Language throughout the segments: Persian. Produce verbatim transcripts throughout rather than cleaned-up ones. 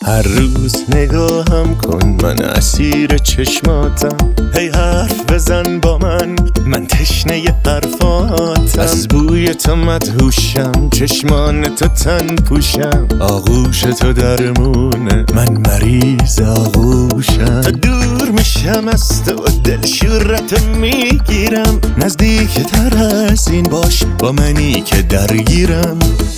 هر روز نگاهم کن، من اسیر چشماتم. هی حرف بزن با من، من تشنه حرفاتم. از بوی تو مدهوشم، چشمان تو تن پوشم. آغوش تو درمونه، من مریض آغوشم. تا دور میشم از تو، دل شورت میگیرم. نزدیک تر از این باش، با منی که درگیرم.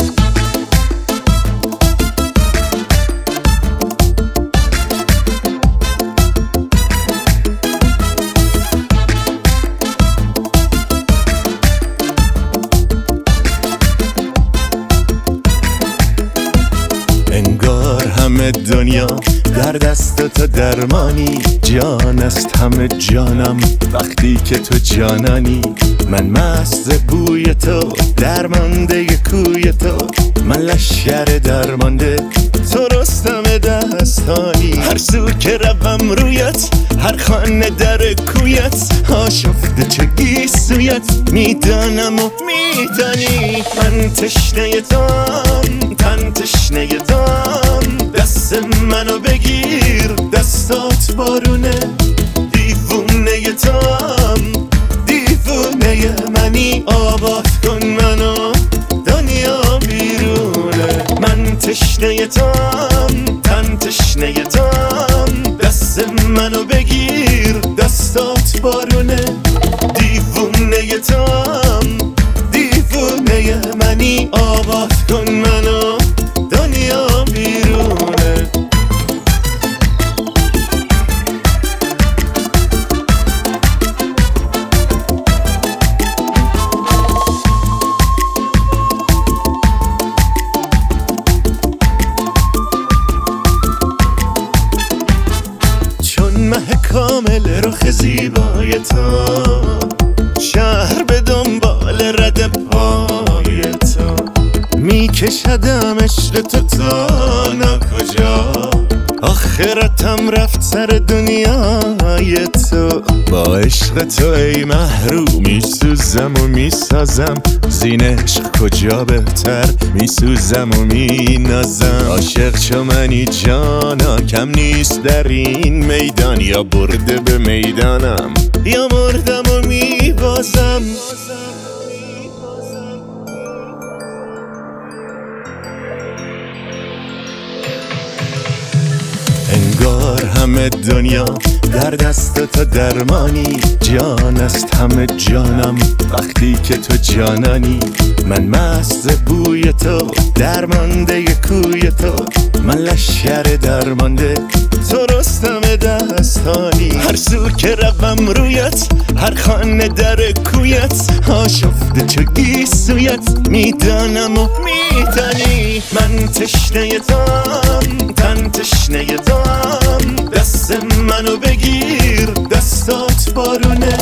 انگار همه دنیا در دست تو درمانی. جان است همه جانم وقتی که تو جانانی. من مست بوی تو، درمانده کوی تو. من لشکر درمانده، تو رستم دستانی. هر سو که روم رویت، هر خانه در کویت. آشفته چه گیسویت، میدانم و میدانی. من تشنه توام، تن تشنه توام. دست منو بگیر، دستات بارونه. دیوونه توام، دیوونه منی. آباد کن منو، دنیا بیرونه. من تشنه توام، تن تشنه توام. دست منو بگیر، دستات بارونه. دیوونه توام، دیوونه منی. آباد کن منو، دنیا بیرونه. چون مه کامل رخ زیبای تو، شهر به دنبال رد پای تو. میکشدم عشق تو تا ناکجا. آخرتم رفت سر دنیای تو. با عشق تو ای محروم میسوزم و میسازم. زین عشق کجا بهتر میسوزم و مینازم. عاشق چو منی جانا، کم نیست در این میدان. یا برده به میدانم، یا مردم و میبازم. انگار همه دنیا در دست تو درمانی. جان است همه جانم وقتی که تو جانانی. من مست بوی تو، درمانده کوی تو. من لشکر درمانده، تو رستم دستانی. هر سو که روم رویت، هر خانه در کویت. آشفته چو گیسویت، میدانم و میدانی. من تشنه توام، تن تشنه توام. دست منو بگیر، دستات بارونه.